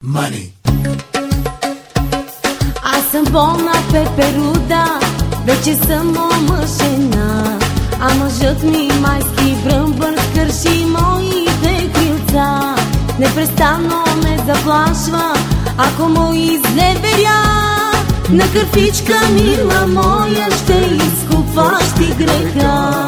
Money. Аз съм болна пеперуда, вече съм омъжена, а мъжът ми майски бръмбър скърши моите крилца. Непрестанно ме заплашва, ако му изневеря. На кърфичка, мила моя, ще изкупваш ти греха.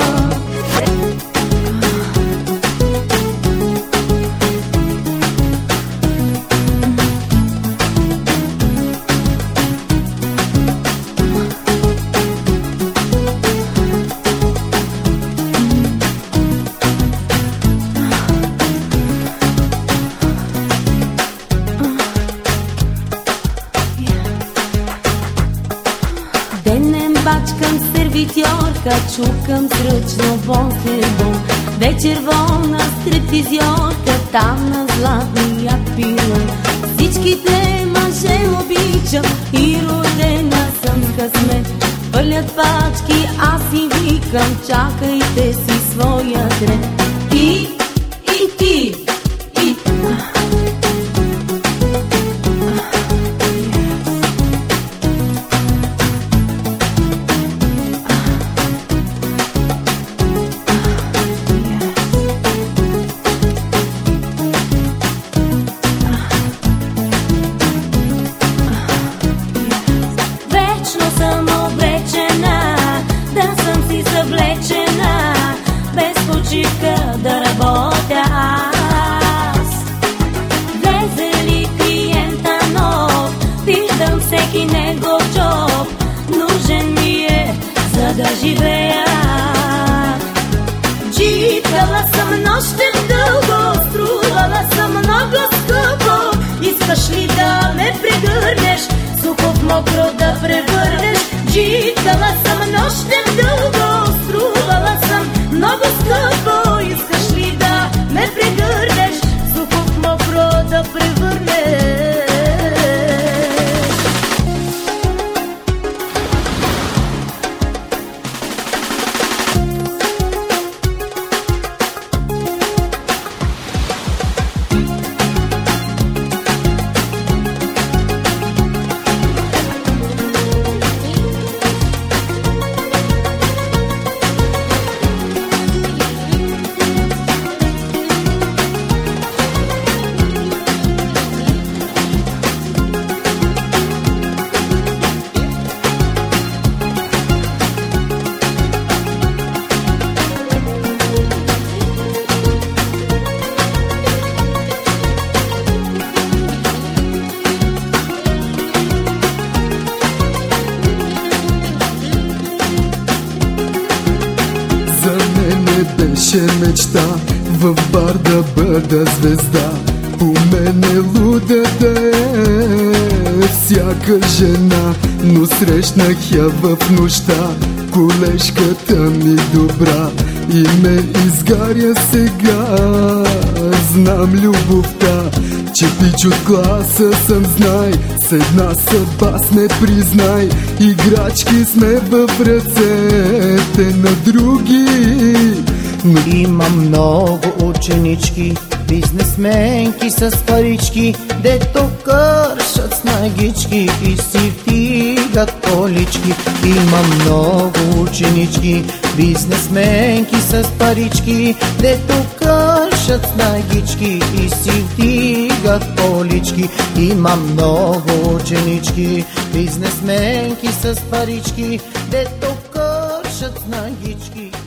Денем бачкам сервитьорка, чукам сръчно бон-хлебон. Вечер волна стриптизьорка, там на златния пилон. Всичките мъже обичам и родена съм с късмет. Пълят пачки, аз си викам, чакайте си своя ред. Ти и ти и да работя аз. Влезе ли клиента нов, виждам всеки негов джоб. Нужен ми е, за да живея. Джипала съм нощем дълго, струвала съм много скъпо. Искаш ли да ме прегърнеш, сухо в мокро да превърнеш? Джипала съм нощем дълго, струвала съм много скъпо. Искаш ли да ме прегърнеш, сухо в мокро да превърнеш? Беше мечта в бар да бъда звезда. По мене луда да е всяка жена, но срещнах я в нощта. Колежката ми добра и ме изгаря сега. Знам любовта, че пич от класа съм, знай. С една съдба сме, признай. Играчки сме в ръцете на други. Но има много ученички, бизнесменки с парички, дето кършат с нагички и си вдигат колички. Има много ученички, бизнесменки с парички, дето кършат с нагички и си вдигат колички. Има много ученички, бизнесменки с парички, дето кършат с нагички.